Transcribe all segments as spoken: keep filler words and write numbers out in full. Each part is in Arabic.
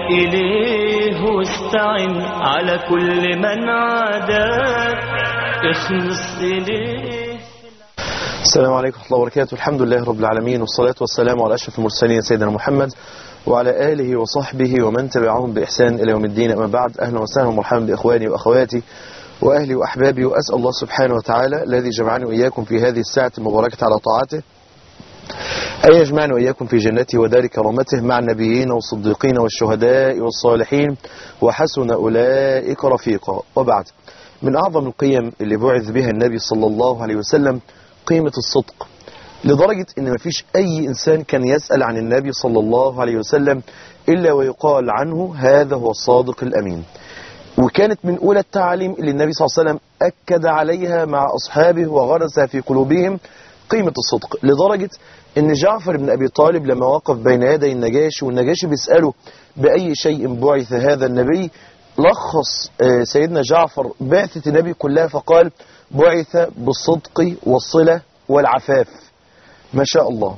إليه واستعن على كل من عاداك اخلص إليه. السلام عليكم ورحمة الله وبركاته. الحمد لله رب العالمين، والصلاة والسلام على أشرف المرسلين سيدنا محمد وعلى آله وصحبه ومن تبعهم بإحسان إلى يوم الدين. أما بعد، أهلا وسهلا ومرحبا بإخواني وأخواتي وأهلي وأحبابي، وأسأل الله سبحانه وتعالى الذي جمعني وإياكم في هذه الساعة المباركة على طاعته أن يجمعنا وإياكم في جنته ودار كرامته مع النبيين والصديقين والشهداء والصالحين وحسن أولئك رفيقا. وبعد، من أعظم القيم اللي بعث بها النبي صلى الله عليه وسلم قيمة الصدق، لدرجة أن ما فيش أي إنسان كان يسأل عن النبي صلى الله عليه وسلم إلا ويقال عنه هذا هو الصادق الأمين. وكانت من أولى التعاليم اللي النبي صلى الله عليه وسلم أكد عليها مع أصحابه وغرسها في قلوبهم قيمة الصدق، لدرجة أن جعفر بن أبي طالب لما وقف بين يدي النجاشي والنجاشي بيسأله بأي شيء بعث هذا النبي، لخص سيدنا جعفر بعثة النبي كلها فقال: بعث بالصدق والصلة والعفاف. ما شاء الله.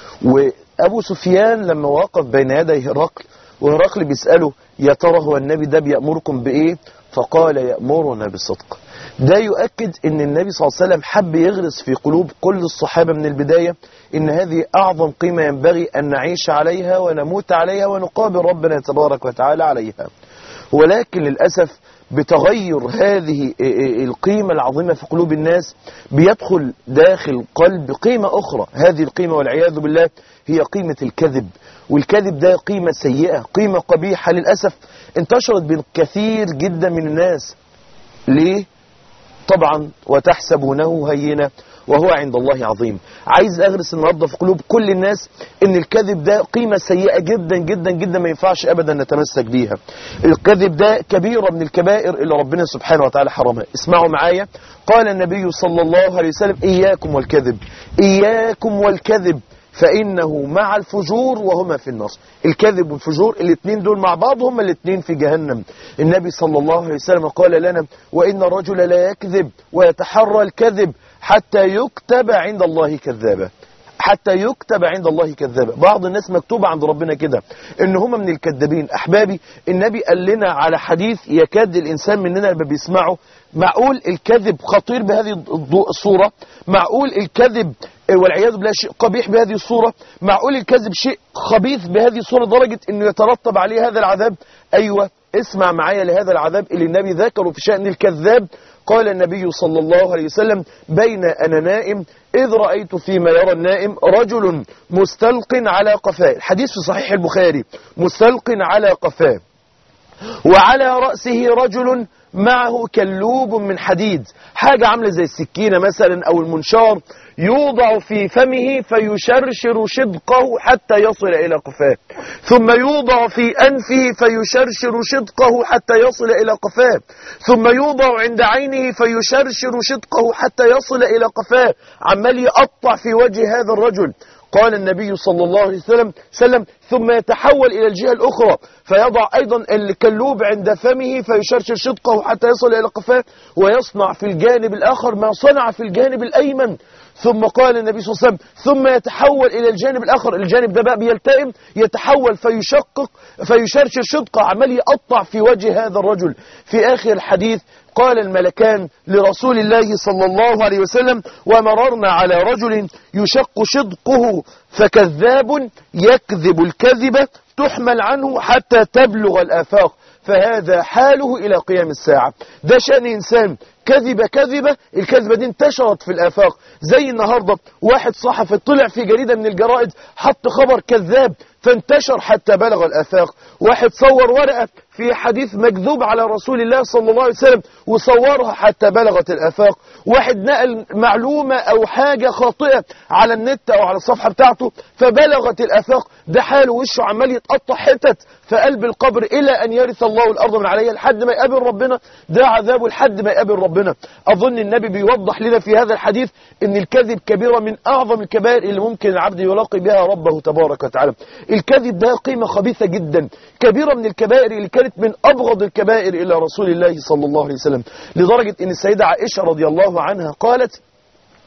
وأبو سفيان لما وقف بين يدي هرقل وهرقل بيسأله: يا ترى هو النبي ده بيأمركم بإيه؟ فقال: يأمرنا بالصدق. ده يؤكد ان النبي صلى الله عليه وسلم حب يغرس في قلوب كل الصحابة من البداية ان هذه اعظم قيمة ينبغي ان نعيش عليها ونموت عليها ونقابل ربنا تبارك وتعالى عليها. ولكن للأسف بتغير هذه القيمة العظيمة في قلوب الناس بيدخل داخل قلب قيمة أخرى. هذه القيمة والعياذ بالله هي قيمة الكذب، والكذب ده قيمة سيئة، قيمة قبيحة للأسف انتشرت بين كثير جدا من الناس. ليه؟ طبعا وتحسبونه هينة وهو عند الله عظيم. عايز أغرس النهارده في قلوب كل الناس ان الكذب ده قيمة سيئة جدا جدا جدا، ما ينفعش ابدا نتمسك بيها. الكذب ده كبيرة من الكبائر اللي ربنا سبحانه وتعالى حرمها. اسمعوا معايا، قال النبي صلى الله عليه وسلم: إياكم والكذب، إياكم والكذب فإنه مع الفجور وهما في النار. الكذب والفجور الاثنين دول مع بعض هما الاثنين في جهنم. النبي صلى الله عليه وسلم قال لنا: وإن الرجل لا يكذب ويتحرى الكذب حتى يكتب عند الله كذابا. حتى يكتب عند الله كذابا. بعض الناس مكتوبة عند ربنا كده ان هم من الكذابين. احبابي، النبي قال لنا على حديث يكاد الانسان مننا لما بيسمعه: معقول الكذب خطير بهذه الصورة؟ معقول الكذب والعياذ بالله شيء قبيح بهذه الصورة؟ معقول الكذب شيء خبيث بهذه الصورة لدرجة انه يترتب عليه هذا العذاب؟ ايوه، اسمع معايا لهذا العذاب اللي النبي ذكره في شأن الكذاب. قال النبي صلى الله عليه وسلم: بين أنا نائم إذ رأيت فيما يرى النائم رجل مستلق على قفاه. الحديث في صحيح البخاري: مستلق على قفاه وعلى رأسه رجل معه كلوب من حديد، حاجة عاملة زي السكينة مثلا أو المنشار، يوضع في فمه فيشرشر شدقه حتى يصل إلى قفاه، ثم يوضع في أنفه فيشرشر شدقه حتى يصل إلى قفاه، ثم يوضع عند عينه فيشرشر شدقه حتى يصل إلى قفاه. عمال يقطع في وجه هذا الرجل. قال النبي صلى الله عليه وسلم: ثم يتحول إلى الجهة الأخرى فيضع أيضا الكلوب عند فمه فيشرشر شدقه حتى يصل إلى قفاه، ويصنع في الجانب الآخر ما صنع في الجانب الأيمن. ثم قال النبي صلى الله عليه وسلم: ثم يتحول إلى الجانب الآخر، الجانب ده بقى بيلتئم، يتحول فيشقق فيشرشر شدقه، عمال يقطع في وجه هذا الرجل. في آخر الحديث قال الملكان لرسول الله صلى الله عليه وسلم: ومررنا على رجل يشق شدقه فكذاب يكذب الكذبة تحمل عنه حتى تبلغ الآفاق، فهذا حاله إلى قيام الساعة. ده شأن إنسان كذب كذبة، الكذبة دي انتشرت في الآفاق. زي النهاردة واحد صحفي طلع في جريدة من الجرائد حط خبر كذاب فانتشر حتى بلغ الآفاق. واحد صور ورقة في حديث مكذوب على رسول الله صلى الله عليه وسلم وصورها حتى بلغت الآفاق. واحد نقل معلومة أو حاجة خاطئة على النت أو على الصفحة بتاعته فبلغت الآفاق. ده حاله وشه عمال يتقطع حتت في قلب القبر إلى أن يرث الله الأرض من عليها لحد ما يقابل ربنا. ده عذابه لحد ما يقابل ربنا. أظن النبي بيوضح لنا في هذا الحديث أن الكذب كبيرة من أعظم الكبائر اللي ممكن العبد يلاقي بها ربه تبارك وتعالى. الكذب ده قيمة خبيثة جدا، كبيرة من الكبائر اللي كانت من أبغض الكبائر إلى رسول الله صلى الله عليه وسلم، لدرجة أن السيدة عائشة رضي الله عنها قالت: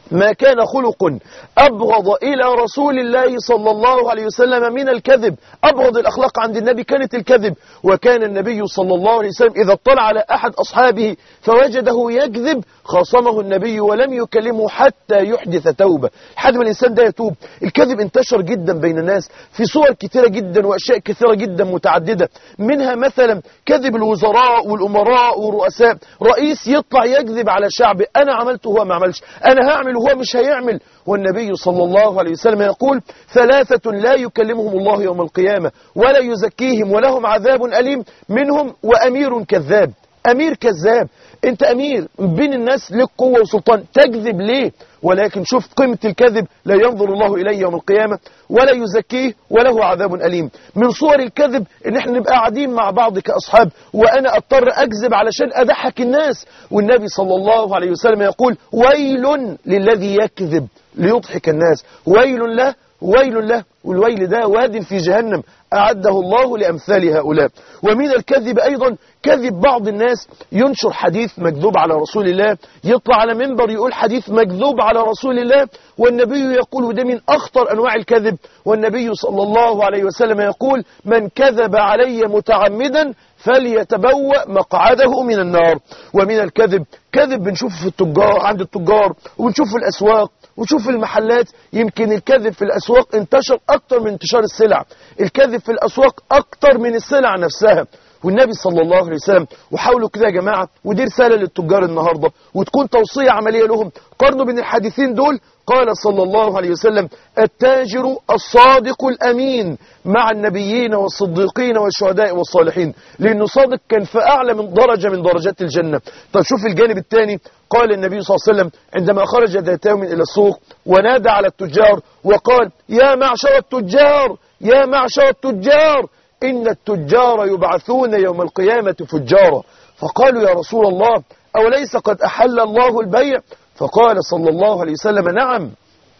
ما كان خلق أبغض إلى رسول الله صلى الله عليه وسلم من الكذب. أبغض الأخلاق عند النبي كانت الكذب. وكان النبي صلى الله عليه وسلم إذا اطلع على أحد أصحابه فوجده يكذب خاصمه النبي ولم يكلمه حتى يحدث توبة، لحد ما الإنسان ده يتوب. الكذب انتشر جدا بين الناس في صور كثيرة جدا وأشياء كثيرة جدا متعددة، منها مثلا كذب الوزراء والأمراء والرؤساء. رئيس يطلع يكذب على شعبه، أنا عملت وهو ما عملش، أنا هعمل وهو مش هيعمل. والنبي صلى الله عليه وسلم يقول ثلاثة لا يكلمهم الله يوم القيامة ولا يزكيهم ولهم عذاب أليم، منهم وأمير كذاب. أمير كذاب، أنت أمير بين الناس لك قوة وسلطان، تكذب ليه؟ ولكن شوف قيمة الكذب، لا ينظر الله إليه يوم القيامة ولا يزكيه وله عذاب أليم. من صور الكذب إن احنا نبقى قاعدين مع بعض كأصحاب وأنا أضطر أكذب علشان أضحك الناس، والنبي صلى الله عليه وسلم يقول ويل للذي يكذب ليضحك الناس، ويل له ويل له، والويل ده واد في جهنم أعده الله لأمثال هؤلاء. ومن الكذب أيضا كذب بعض الناس، ينشر حديث مكذوب على رسول الله، يطلع على منبر يقول حديث مكذوب على رسول الله، والنبي يقول ده من أخطر أنواع الكذب. والنبي صلى الله عليه وسلم يقول من كذب علي متعمدا فليتبوأ مقعده من النار. ومن الكذب كذب بنشوفه في التجار عند التجار، وبنشوفه في الأسواق وشوف في المحلات. يمكن الكذب في الأسواق انتشر أكتر من انتشار السلع، الكذب في الأسواق أكتر من السلع نفسها. والنبي صلى الله عليه وسلم، وحاولوا كده يا جماعة، ودي رسالة للتجار النهاردة وتكون توصية عملية لهم، قارنوا بين الحديثين دول. قال صلى الله عليه وسلم التاجر الصادق الأمين مع النبيين والصديقين والشهداء والصالحين، لأنه صادق كان في أعلى من درجة من درجات الجنة. طب شوف الجانب الثاني، قال النبي صلى الله عليه وسلم عندما خرج ذات يوم إلى السوق ونادى على التجار وقال يا معشر التجار يا معشر التجار إن التجار يبعثون يوم القيامة فجارا. فقالوا يا رسول الله أوليس قد أحل الله البيع؟ فقال صلى الله عليه وسلم نعم،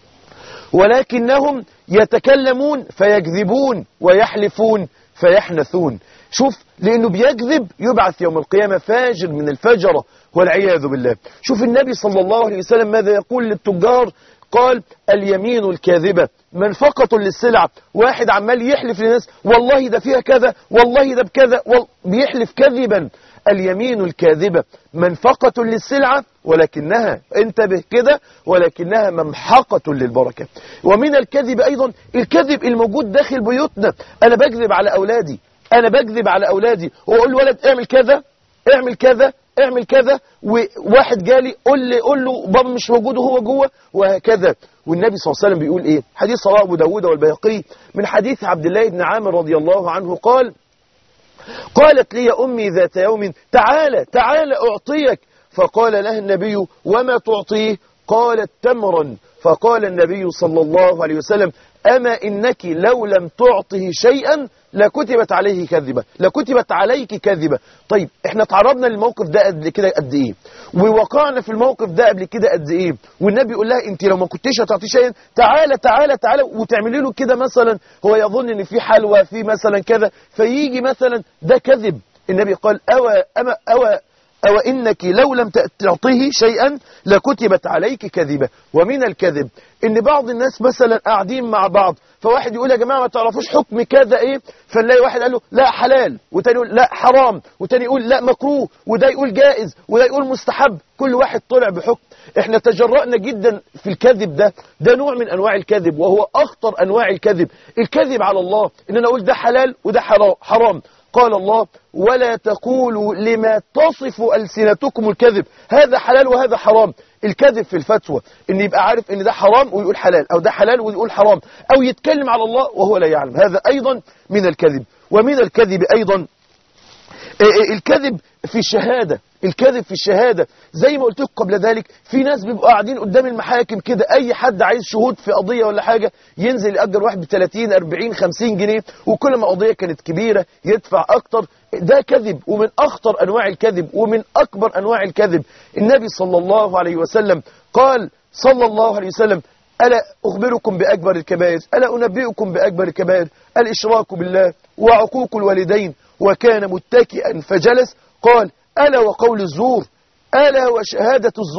ولكنهم يتكلمون فيكذبون ويحلفون فيحنثون. شوف، لأنه بيكذب يبعث يوم القيامة فاجر من الفجرة والعياذ بالله. شوف النبي صلى الله عليه وسلم ماذا يقول للتجار، قال اليمين الكاذبة منفقة للسلع. واحد عمال يحلف للناس والله ده فيها كذا والله ده بكذا، بيحلف كذبا. اليمين الكاذبة منفقة للسلعة ولكنها، انتبه كده، ولكنها ممحقة للبركة. ومن الكذب أيضا الكذب الموجود داخل بيوتنا. أنا بكذب على أولادي أنا بكذب على أولادي وأقول ولد اعمل كذا اعمل كذا اعمل كذا، وواحد جالي قول لي قول له بابا مش موجود وهو جوه، وهكذا. والنبي صلى الله عليه وسلم بيقول ايه؟ حديث رواه أبو داود والبيهقي من حديث عبد الله بن عامر رضي الله عنه قال قالت لي أمي ذات يوم تعالى تعالى أعطيك، فقال لها النبي وما تعطيه؟ قالت تمرا. فقال النبي صلى الله عليه وسلم أما إنك لو لم تعطه شيئا لكتبت عليه كذبة لكتبت عليك كذبة. طيب احنا تعرضنا للموقف ده قبل كده قد ايه، ووقعنا في الموقف ده قبل كده قد ايه، والنبي يقول لها انت لو ما كنتيش هتعطيه شيئا تعالى تعالى تعالى، وتعملي له كده مثلا، هو يظن ان في حلوى في مثلا كذا فيجي مثلا، ده كذب. النبي قال أو أما أو أو إنك لو لم تعطيه شيئا لكتبت عليك كذبة. ومن الكذب إن بعض الناس مثلا قاعدين مع بعض، فواحد يقول يا جماعة ما تعرفوش حكم كذا إيه، فنلاقي واحد قال له لا حلال، وتاني يقول لا حرام، وتاني يقول لا مكروه، وده يقول جائز، وده يقول مستحب، كل واحد طلع بحكم. احنا تجرأنا جدا في الكذب ده، ده نوع من أنواع الكذب، وهو أخطر أنواع الكذب. الكذب على الله، إن أنا أقول ده حلال وده حرام. قال الله ولا تقولوا لما تصف ألسنتكم الكذب، هذا حلال وهذا حرام. الكذب في الفتوى ان يبقى عارف ان ده حرام ويقول حلال، او ده حلال ويقول حرام، او يتكلم على الله وهو لا يعلم، هذا ايضا من الكذب. ومن الكذب ايضا الكذب في الشهادة، الكذب في الشهادة زي ما قلت لكم قبل ذلك، في ناس بيبقوا قاعدين قدام المحاكم كده، اي حد عايز شهود في قضية ولا حاجة ينزل يأجر واحد ب ثلاثين أربعين خمسين جنيه، وكل ما قضية كانت كبيرة يدفع اكتر. ده كذب، ومن اخطر انواع الكذب ومن اكبر انواع الكذب. النبي صلى الله عليه وسلم قال صلى الله عليه وسلم ألا أخبركم بأكبر الكبائر، ألا أنبئكم بأكبر الكبائر؟ الإشراك بالله وعقوق الوالدين. وكان متكئا فجلس، قال ألا وقول الزور، ألا وشهادة الزور.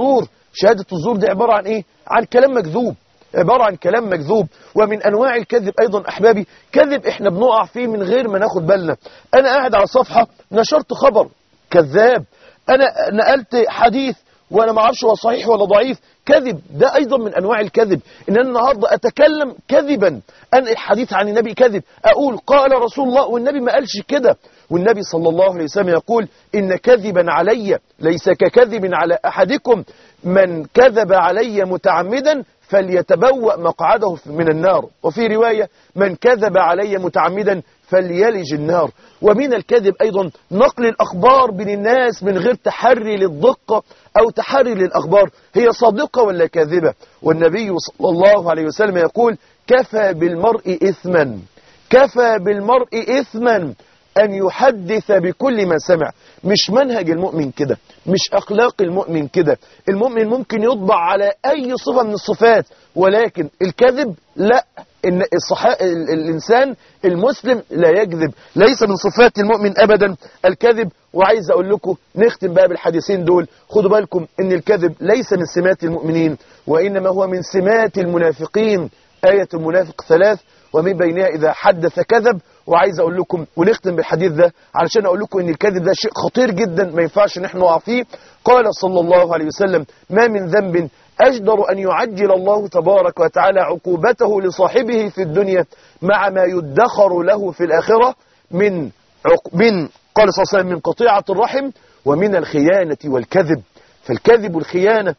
شهادة الزور دي عبارة عن إيه؟ عن كلام مكذوب، عبارة عن كلام مكذوب. ومن أنواع الكذب أيضا أحبابي كذب إحنا بنقع فيه من غير ما ناخد بالنا. أنا قاعد على صفحة نشرت خبر كذاب، أنا نقلت حديث وأنا ما اعرفش هو صحيح ولا ضعيف، كذب. ده أيضا من أنواع الكذب، إن أنا النهاردة أتكلم كذبا، أنقل حديث عن النبي كذب، أقول قال رسول الله والنبي ما قالش كده. والنبي صلى الله عليه وسلم يقول إن كذبا علي ليس ككذب على أحدكم، من كذب علي متعمدا فليتبوأ مقعده من النار. وفي رواية من كذب علي متعمدا فليلج النار. ومن الكذب أيضا نقل الأخبار بين الناس من غير تحري للدقة أو تحري للأخبار هي صادقة ولا كاذبة. والنبي صلى الله عليه وسلم يقول كفى بالمرء إثما، كفى بالمرء إثما أن يحدث بكل ما سمع. مش منهج المؤمن كده، مش أخلاق المؤمن كده. المؤمن ممكن يطبع على أي صفة من الصفات، ولكن الكذب لا. إن الصحا... الإنسان المسلم لا يكذب، ليس من صفات المؤمن أبدا الكذب. وعايز أقول لكم نختم بقى بالحديثين دول، خدوا بالكم إن الكذب ليس من سمات المؤمنين، وإنما هو من سمات المنافقين. آية المنافق ثلاث ومن بينها إذا حدث كذب. وعايز أقول لكم ونختم بالحديث ده علشان أقول لكم إن الكذب ده شيء خطير جدا ما ينفعش نحن نقع فيه. قال صلى الله عليه وسلم ما من ذنب أجدر أن يعجل الله تبارك وتعالى عقوبته لصاحبه في الدنيا مع ما يدخر له في الآخرة من عق... من قال صلى الله عليه وسلم من قطيعة الرحم ومن الخيانة والكذب. فالكذب والخيانة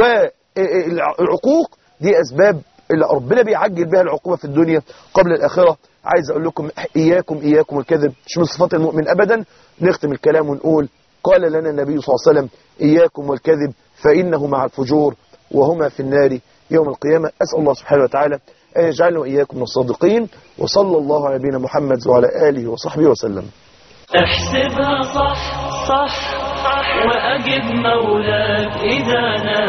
والعقوق دي أسباب اللي ربنا بيعجل بها العقوبة في الدنيا قبل الآخرة. عايز أقول لكم إياكم إياكم الكذب، مش من صفات المؤمن أبدا. نختم الكلام ونقول قال لنا النبي صلى الله عليه وسلم إياكم والكذب فإنه مع الفجور وهما في النار يوم القيامة. أسأل الله سبحانه وتعالى أن يجعلنا وإياكم من الصادقين. وصلى الله على نبينا محمد وعلى آله وصحبه وسلم. احسبها صح صح وأجب مولاك إذا